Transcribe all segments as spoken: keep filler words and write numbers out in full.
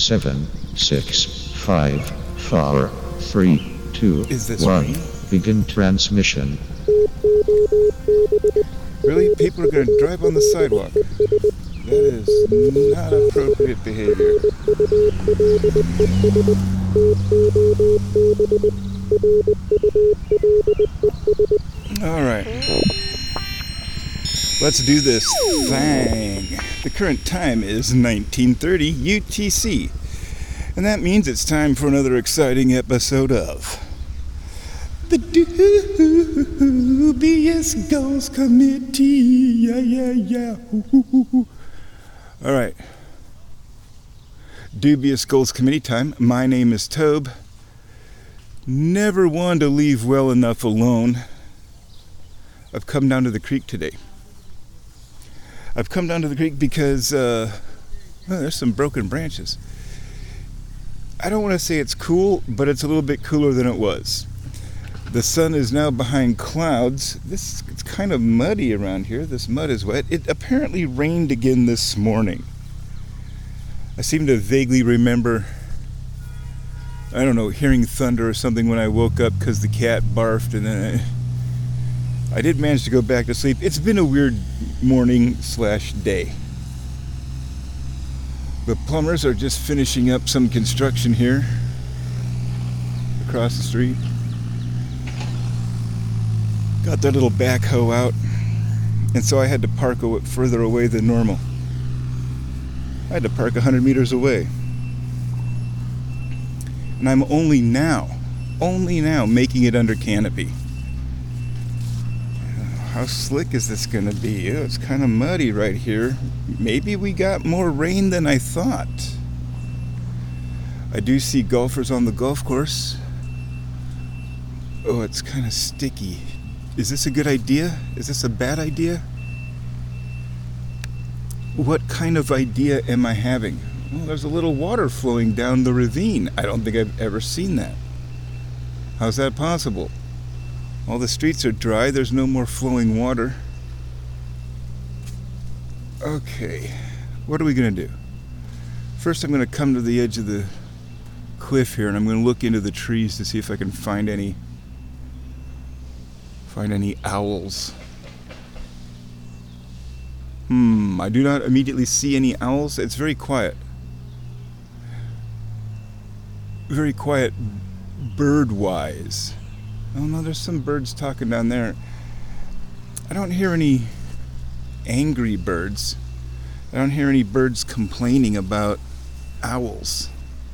seven, six, five, four, three, two, Is this one. rain? Begin transmission. Really? People are going to drive on the sidewalk. That is not appropriate behavior. Alright. Let's do this thing. The current time is nineteen thirty U T C. And that means it's time for another exciting episode of the Dubious Goals Committee. Yeah, yeah, yeah. All right. Dubious Goals Committee time. My name is Tobe. Never one to leave well enough alone. I've come down to the creek today. I've come down to the creek because uh, well, there's some broken branches. I don't want to say it's cool, but it's a little bit cooler than it was. The sun is now behind clouds. This it's kind of muddy around here. This mud is wet. It apparently rained again this morning. I seem to vaguely remember, I don't know, hearing thunder or something when I woke up because the cat barfed, and then I, I did manage to go back to sleep. It's been a weird morning slash day. The plumbers are just finishing up some construction here across the street. Got their little backhoe out, and so I had to park a bit further away than normal. I had to park one hundred meters away. And I'm only now, only now making it under canopy. How slick is this going to be? Oh, it's kind of muddy right here. Maybe we got more rain than I thought. I do see golfers on the golf course. Oh, it's kind of sticky. Is this a good idea? Is this a bad idea? What kind of idea am I having? Well, there's a little water flowing down the ravine. I don't think I've ever seen that. How's that possible? All the streets are dry. There's no more flowing water. Okay, what are we going to do? First, I'm going to come to the edge of the cliff here, and I'm going to look into the trees to see if I can find any find any owls. Hmm, I do not immediately see any owls. It's very quiet. Very quiet bird-wise. Oh no, there's some birds talking down there. I don't hear any angry birds. I don't hear any birds complaining about owls.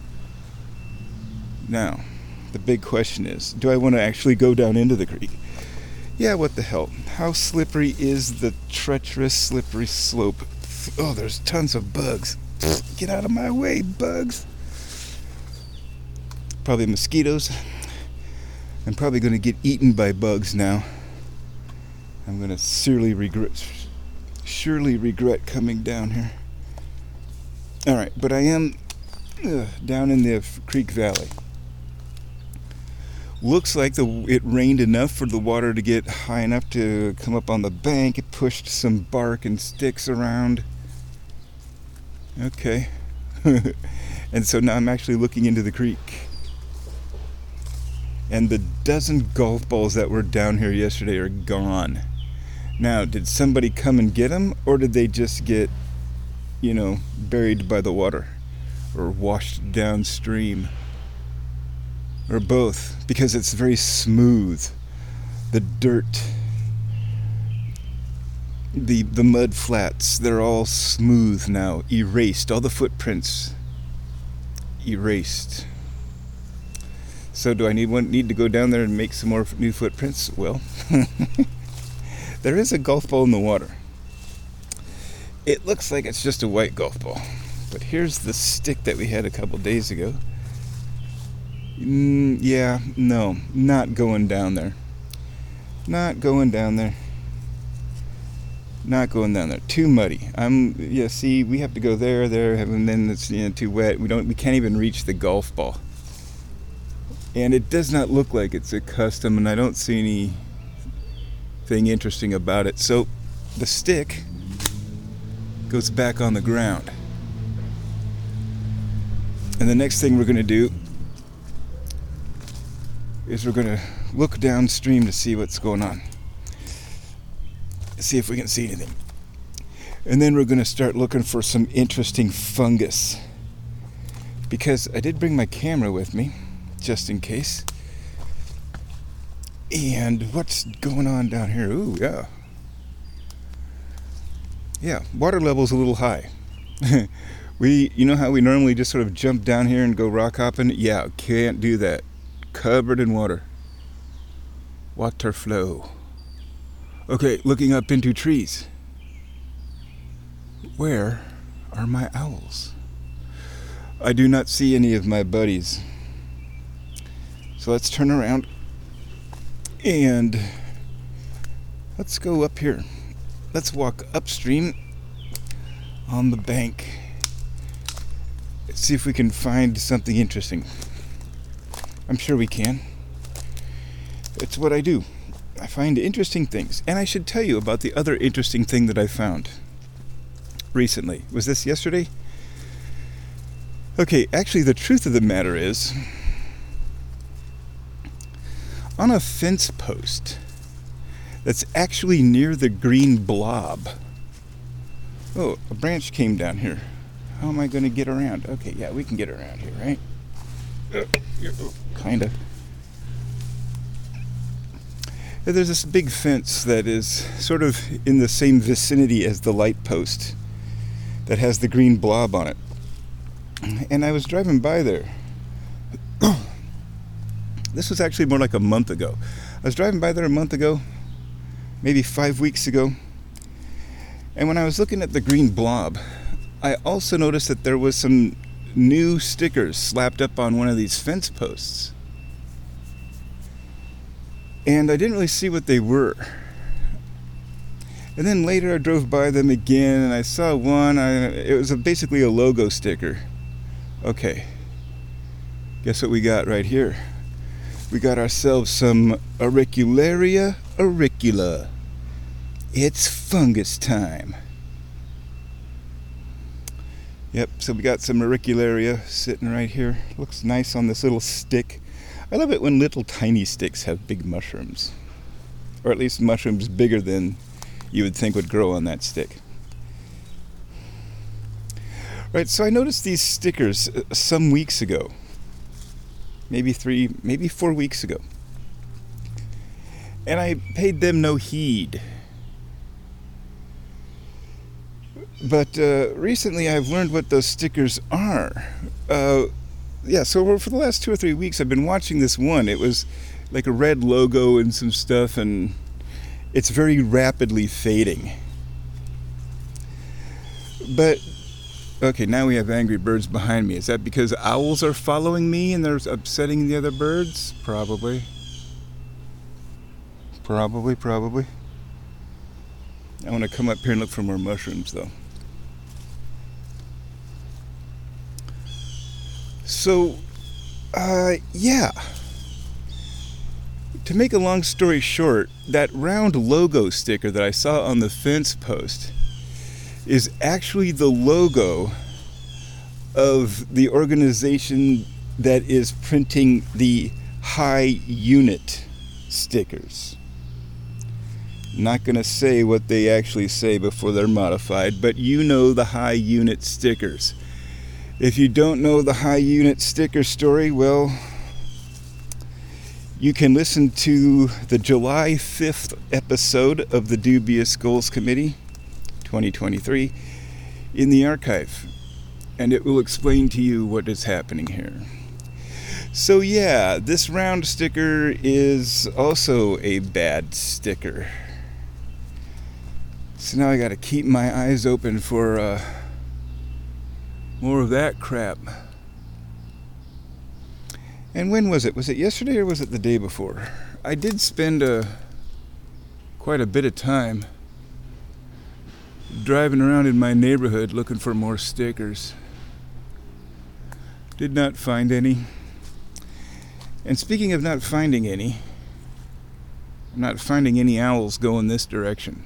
Now, the big question is, do I want to actually go down into the creek? Yeah, what the hell? How slippery is the treacherous, slippery slope? Oh, there's tons of bugs. Get out of my way, bugs. Probably mosquitoes. I'm probably going to get eaten by bugs now. I'm going to surely regret, surely regret coming down here. All right, but I am uh, down in the creek valley. Looks like the it rained enough for the water to get high enough to come up on the bank. It pushed some bark and sticks around. Okay. And so now I'm actually looking into the creek. And the dozen golf balls that were down here yesterday are gone. Now, did somebody come and get them, or did they just get, you know, buried by the water or washed downstream? Or both, because it's very smooth. The dirt, the the mud flats, they're all smooth now, erased. All the footprints erased. So do I need one need to go down there and make some more new footprints? Well, there is a golf ball in the water. It looks like it's just a white golf ball. But here's the stick that we had a couple days ago. Mm, yeah, no, not going down there. Not going down there. Not going down there. Too muddy. I'm yeah. See, we have to go there, there, and then it's you know too wet. We don't. We can't even reach the golf ball. And it does not look like it's a custom, and I don't see anything interesting about it. So, the stick goes back on the ground. And the next thing we're going to do is we're going to look downstream to see what's going on. See if we can see anything. And then we're going to start looking for some interesting fungus. Because I did bring my camera with me, just in case. And what's going on down here? Ooh, yeah. Yeah, water level's a little high. we, you know how we normally just sort of jump down here and go rock hopping? Yeah, can't do that. Covered in water. Water flow. Okay, looking up into trees. Where are my owls? I do not see any of my buddies. So let's turn around and let's go up here. Let's walk upstream on the bank. Let's see if we can find something interesting. I'm sure we can. It's what I do. I find interesting things. And I should tell you about the other interesting thing that I found recently. Was this yesterday? Okay, actually the truth of the matter is, on a fence post that's actually near the green blob. Oh, a branch came down here. How am I going to get around? Okay, yeah, we can get around here, right? Uh, kind of. There's this big fence that is sort of in the same vicinity as the light post that has the green blob on it. And I was driving by there. This was actually more like a month ago. I was driving by there a month ago, maybe five weeks ago. And when I was looking at the green blob, I also noticed that there was some new stickers slapped up on one of these fence posts. And I didn't really see what they were. And then later I drove by them again and I saw one. I, it was a, basically a logo sticker. Okay. Guess what we got right here? We got ourselves some Auricularia auricula. It's fungus time. Yep, so we got some Auricularia sitting right here. Looks nice on this little stick. I love it when little tiny sticks have big mushrooms. Or at least mushrooms bigger than you would think would grow on that stick. Right, so I noticed these stickers some weeks ago. Maybe three, maybe four weeks ago. And I paid them no heed. But uh, recently I've learned what those stickers are. Uh, yeah, so for the last two or three weeks I've been watching this one. It was like a red logo and some stuff, and it's very rapidly fading. But, okay, now we have angry birds behind me. Is that because owls are following me and they're upsetting the other birds? Probably. Probably, probably. I want to come up here and look for more mushrooms, though. So, uh, yeah. To make a long story short, that round logo sticker that I saw on the fence post is actually the logo of the organization that is printing the high unit stickers. Not going to say what they actually say before they're modified, but you know the high unit stickers. If you don't know the high unit sticker story, well, you can listen to the July fifth episode of the Dubious Goals Committee twenty twenty-three in the archive, and it will explain to you what is happening here. So yeah, this round sticker is also a bad sticker. So now I gotta keep my eyes open for uh, more of that crap. And when was it? Was it yesterday or was it the day before? I did spend uh, quite a bit of time driving around in my neighborhood looking for more stickers. Did not find any. And speaking of not finding any, I'm not finding any owls going this direction.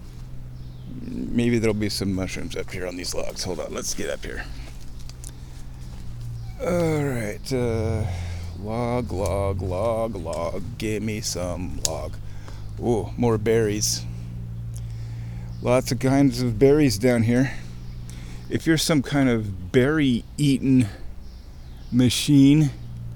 Maybe there'll be some mushrooms up here on these logs. Hold on, let's get up here. Alright, uh, log, log, log, log. Give me some log. Oh, more berries. Lots of kinds of berries down here. If you're some kind of berry-eating machine,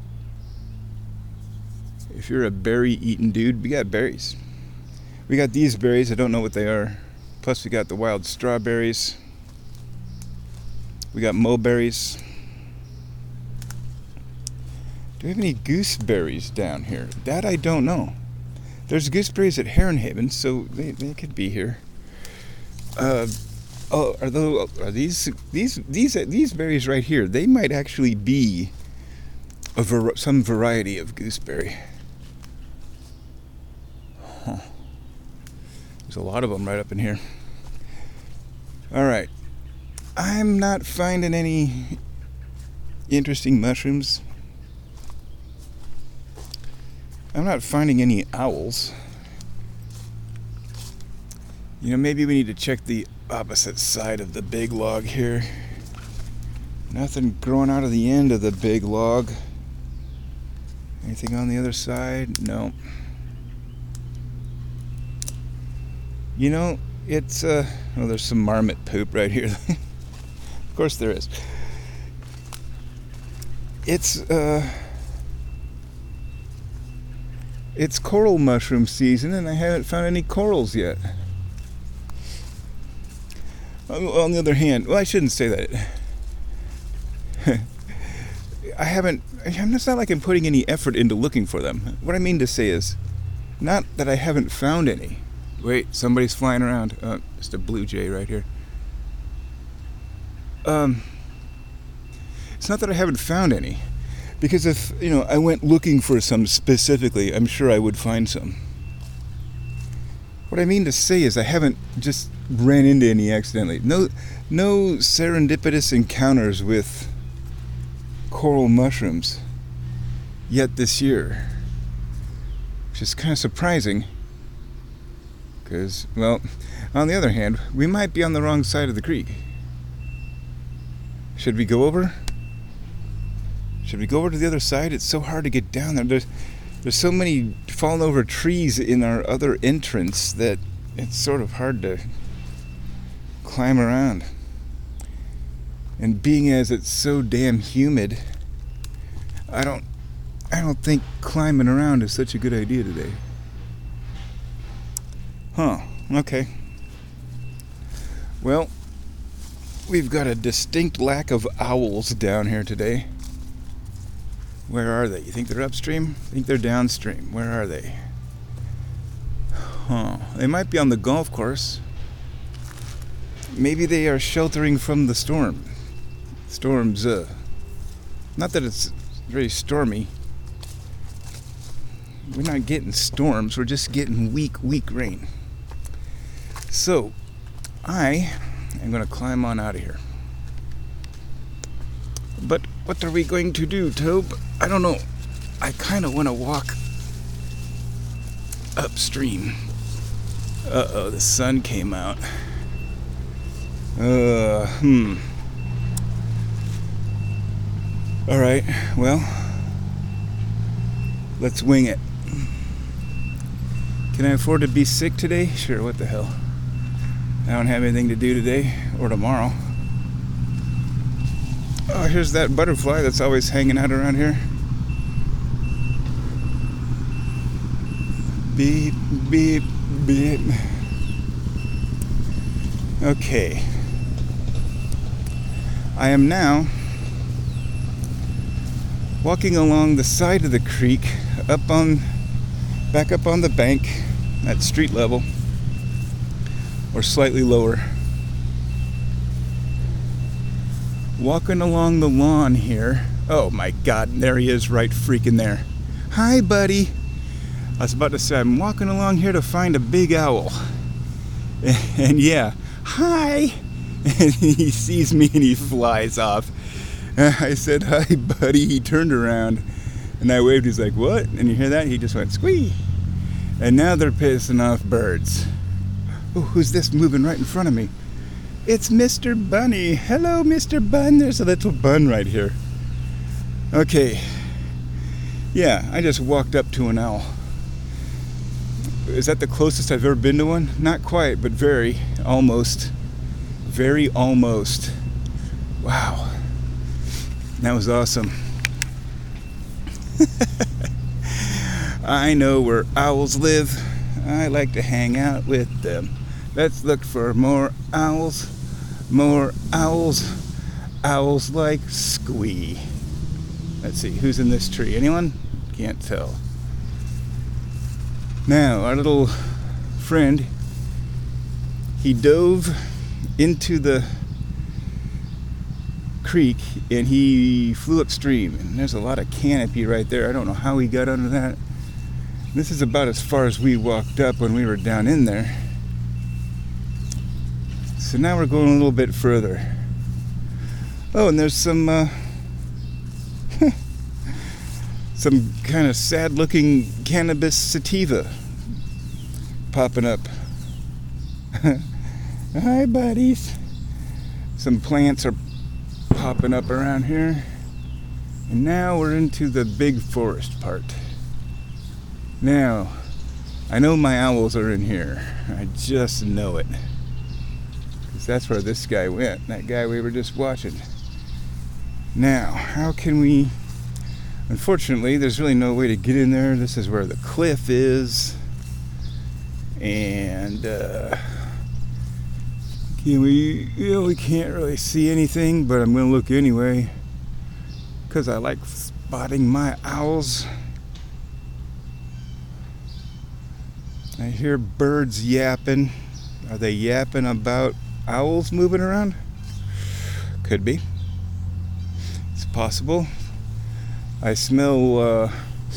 if you're a berry-eating dude, we got berries. We got these berries, I don't know what they are. Plus we got the wild strawberries. We got mulberries. Do we have any gooseberries down here? That I don't know. There's gooseberries at Heron Haven, so they, they could be here. Uh, oh, are those are these these these these berries right here? They might actually be a var- some variety of gooseberry. Huh. There's a lot of them right up in here. All right, I'm not finding any interesting mushrooms. I'm not finding any owls. You know, maybe we need to check the opposite side of the big log here. Nothing growing out of the end of the big log. Anything on the other side? No. You know, it's, uh, oh, there's some marmot poop right here. Of course there is. It's, uh, it's coral mushroom season, and I haven't found any corals yet. On the other hand, well, I shouldn't say that. I haven't, I'm, it's not like I'm putting any effort into looking for them. What I mean to say is, not that I haven't found any. Wait, somebody's flying around. Uh, just a blue jay right here. Um, it's not that I haven't found any. Because if, you know, I went looking for some specifically, I'm sure I would find some. What I mean to say is I haven't just ran into any accidentally. No, no serendipitous encounters with coral mushrooms yet this year. Which is kind of surprising. Because, well, on the other hand, we might be on the wrong side of the creek. Should we go over? Should we go over to the other side? It's so hard to get down there. There's, there's so many fallen over trees in our other entrance that it's sort of hard to climb around. And being as it's so damn humid, I don't I don't think climbing around is such a good idea today. Huh, okay. Well, we've got a distinct lack of owls down here today. Where are they? You think they're upstream? I think they're downstream. Where are they? Huh. They might be on the golf course. Maybe they are sheltering from the storm. Storms, uh... not that it's very stormy. We're not getting storms. We're just getting weak, weak rain. So, I am going to climb on out of here. But what are we going to do, Tobe? I don't know. I kind of want to walk upstream. Uh-oh, the sun came out. Uh, hmm. Alright, well, let's wing it. Can I afford to be sick today? Sure, what the hell. I don't have anything to do today or tomorrow. Oh, here's that butterfly that's always hanging out around here. Beep, beep, beep. Okay. I am now walking along the side of the creek, up on, back up on the bank at street level, or slightly lower. Walking along the lawn here. Oh my God, there he is right freaking there. Hi, buddy. I was about to say, I'm walking along here to find a big owl. And yeah, hi. And he sees me and he flies off. I said, hi, buddy. He turned around and I waved. He's like, what? And you hear that? He just went, squee. And now they're pissing off birds. Oh, who's this moving right in front of me? It's Mister Bunny. Hello, Mister Bun. There's a little bun right here. Okay. Yeah, I just walked up to an owl. Is that the closest I've ever been to one? Not quite, but very, almost. Very almost. Wow. That was awesome. I know where owls live. I like to hang out with them. Let's look for more owls. More owls. Owls like Squee. Let's see, who's in this tree? Anyone? Can't tell. Now, our little friend, he dove into the creek and he flew upstream. And there's a lot of canopy right there. I don't know how he got under that. This is about as far as we walked up when we were down in there. So now we're going a little bit further. Oh, and there's some uh, some kind of sad-looking cannabis sativa popping up. Hi, buddies. Some plants are popping up around here. And now we're into the big forest part. Now, I know my owls are in here. I just know it. Because that's where this guy went. That guy we were just watching. Now, how can we... Unfortunately, there's really no way to get in there. This is where the cliff is. And, uh... Can we... You know, we can't really see anything, but I'm going to look anyway. Because I like spotting my owls. I hear birds yapping. Are they yapping about owls moving around? Could be. It's possible. I smell uh,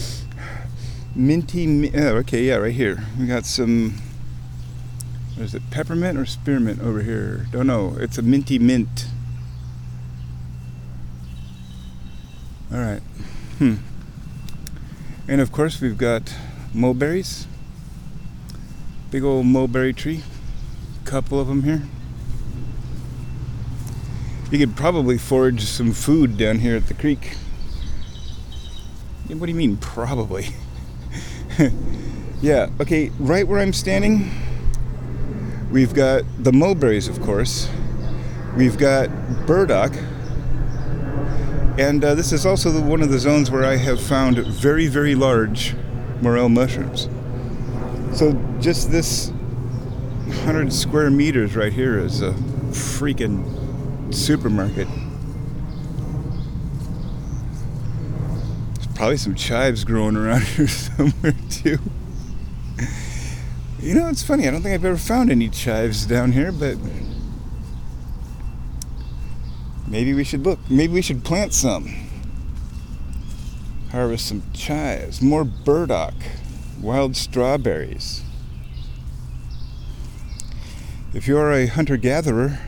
minty. Oh, okay, yeah, right here. We got some. What is it? Peppermint or spearmint over here? Don't know. It's a minty mint. All right. Hmm. And of course, we've got mulberries. Big old mulberry tree. Couple of them here. You could probably forage some food down here at the creek. What do you mean, probably? Yeah, okay, right where I'm standing, we've got the mulberries, of course. We've got burdock. And uh, this is also the, one of the zones where I have found very, very large morel mushrooms. So just this one hundred square meters right here is a freaking supermarket. There's probably some chives growing around here somewhere too. You know, it's funny, I don't think I've ever found any chives down here, but maybe we should look. Maybe we should plant some. Harvest some chives. More burdock. Wild strawberries. If you're a hunter-gatherer,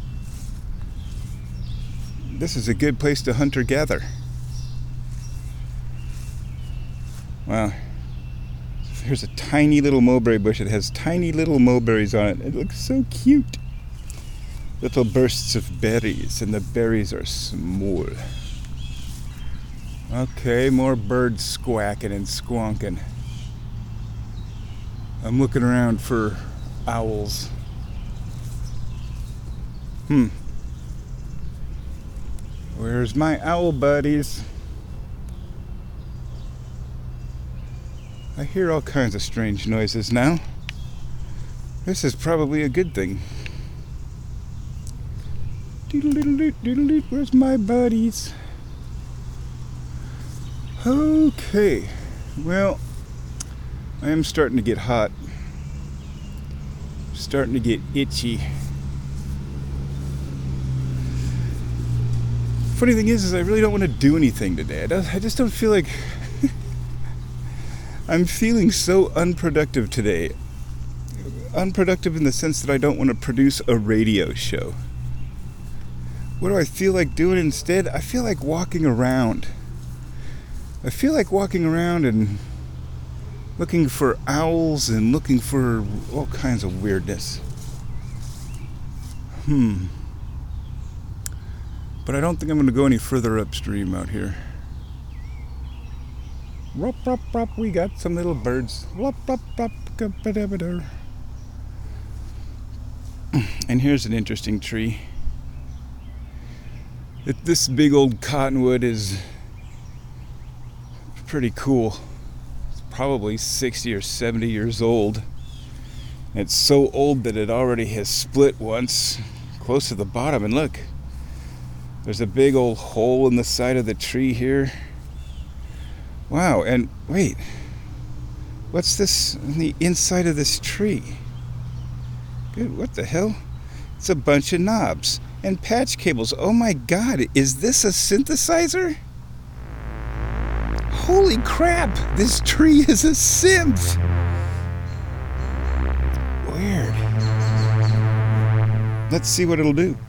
this is a good place to hunter-gather. Wow. Here's a tiny little mulberry bush. It has tiny little mulberries on it. It looks so cute. Little bursts of berries, and the berries are small. Okay, more birds squawking and squonking. I'm looking around for owls. Hmm. Where's my owl buddies? I hear all kinds of strange noises now. This is probably a good thing. Doodle-doodle-doot, doodle-doot, where's my buddies? Okay. Well, I am starting to get hot. Starting to get itchy. Funny thing is, is I really don't want to do anything today. I, don't, I just don't feel like... I'm feeling so unproductive today. Unproductive in the sense that I don't want to produce a radio show. What do I feel like doing instead? I feel like walking around. I feel like walking around and looking for owls and looking for all kinds of weirdness. Hmm. But I don't think I'm going to go any further upstream out here. Rup, rup, rup. We got some little birds. Rup, rup, rup. Ga-ba-da-ba-da. And here's an interesting tree. It, this big old cottonwood is pretty cool. It's probably sixty or seventy years old. It's so old that it already has split once, close to the bottom. And look, there's a big old hole in the side of the tree here. Wow, and wait, what's this on the inside of this tree? Good, what the hell? It's a bunch of knobs and patch cables. Oh my God, is this a synthesizer? Holy crap, this tree is a synth. Weird. Let's see what it'll do.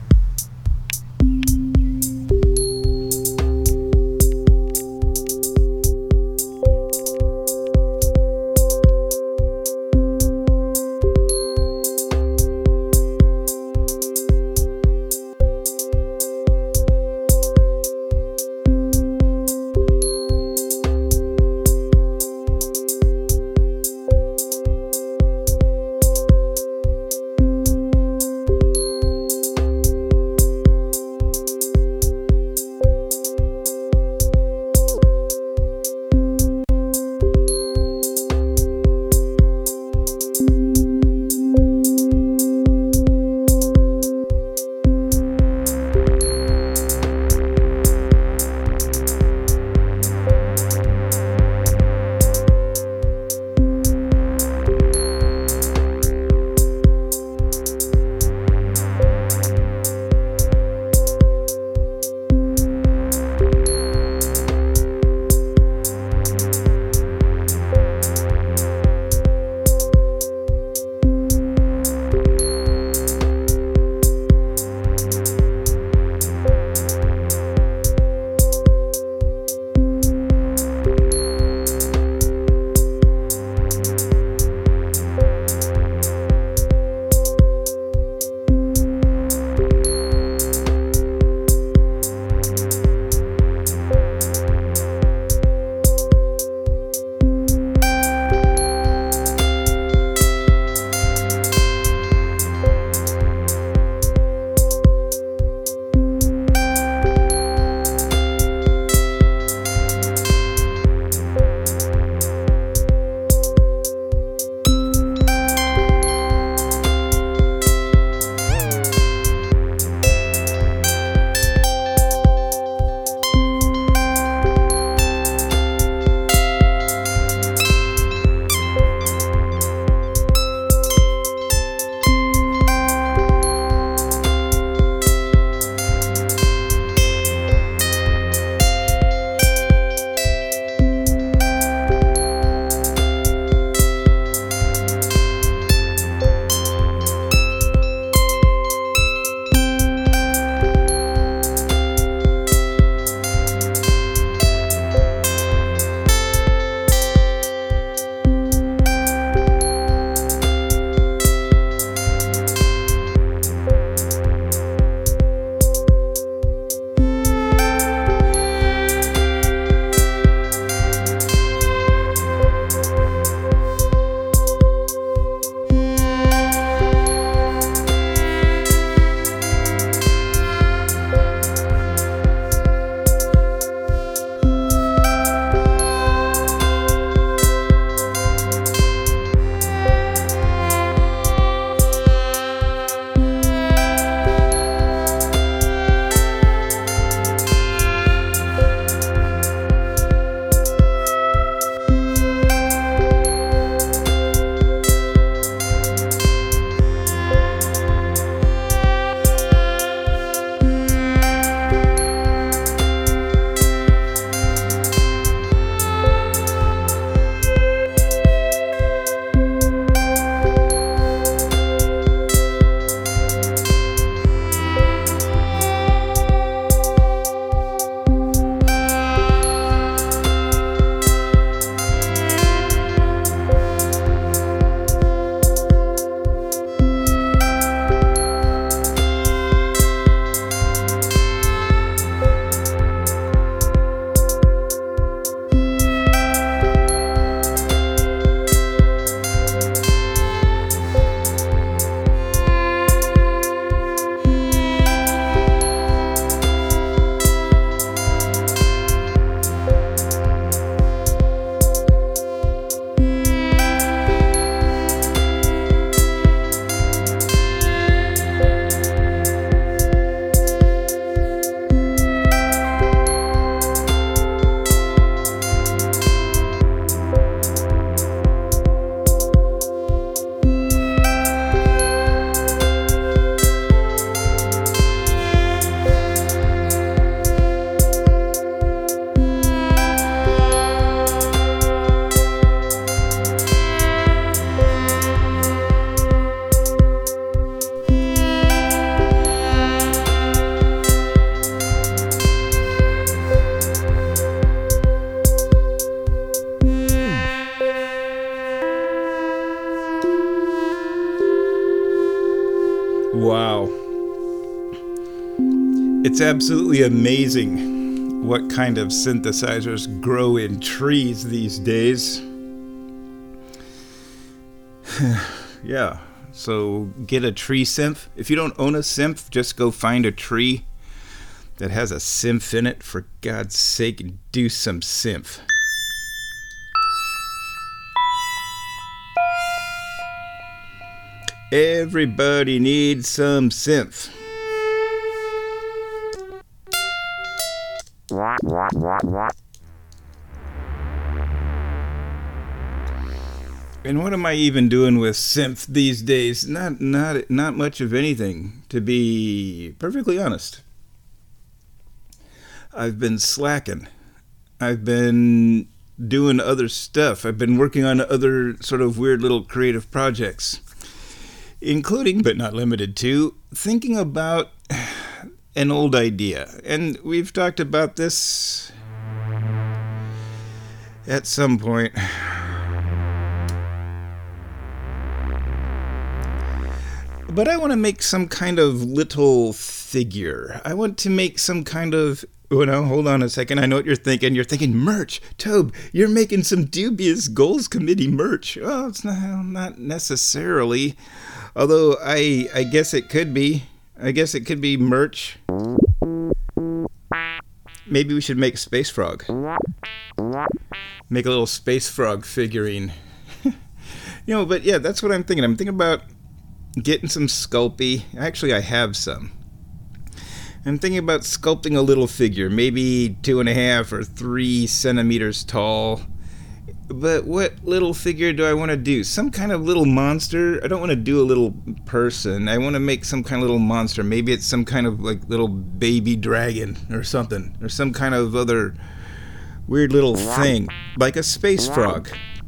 It's absolutely amazing what kind of synthesizers grow in trees these days. Yeah, so get a tree synth. If you don't own a synth, just go find a tree that has a synth in it. For God's sake, and do some synth. Everybody needs some synth. And what am I even doing with synth these days? Not not not much of anything, to be perfectly honest. I've been slacking. I've been doing other stuff. I've been working on other sort of weird little creative projects, including, but not limited to, thinking about an old idea. And we've talked about this at some point. But I want to make some kind of little figure. I want to make some kind of... Oh, no, hold on a second. I know what you're thinking. You're thinking merch. Tobe, you're making some dubious goals committee merch. Well, it's not, not necessarily. Although I, I guess it could be. I guess it could be merch. Maybe we should make Space Frog. Make a little Space Frog figurine. You know, but yeah, that's what I'm thinking. I'm thinking about getting some Sculpey. Actually, I have some. I'm thinking about sculpting a little figure, maybe two and a half or three centimeters tall. But what little figure do I want to do? Some kind of little monster? I don't want to do a little person. I want to make some kind of little monster. Maybe it's some kind of like little baby dragon or something. Or some kind of other weird little thing. Like a space frog.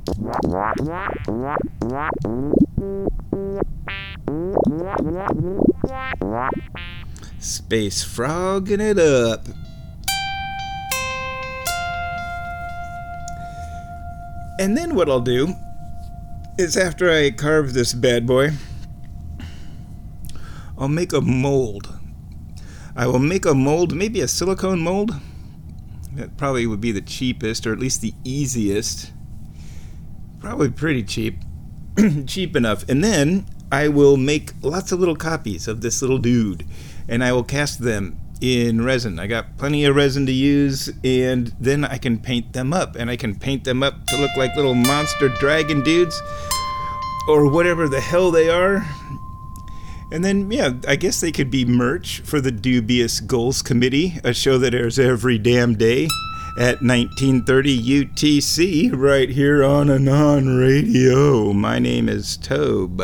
Space frogging it up. And then what I'll do is, after I carve this bad boy, I'll make a mold. I will make a mold, maybe a silicone mold. That probably would be the cheapest, or at least the easiest. Probably pretty cheap. Cheap enough. And then I will make lots of little copies of this little dude, and I will cast them in resin. I got plenty of resin to use, and then I can paint them up, and I can paint them up to look like little monster dragon dudes, or whatever the hell they are. And then, yeah, I guess they could be merch for the Dubious Goals Committee, a show that airs every damn day at nineteen thirty U T C, right here on Anon Radio. My name is Tobe.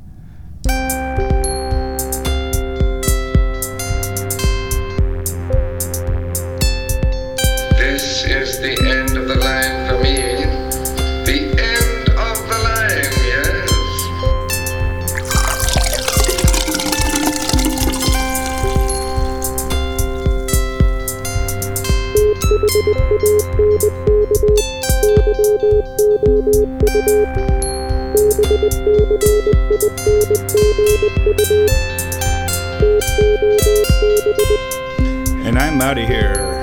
This is the end of the line for me. The end of the line, yes. And I'm out of here.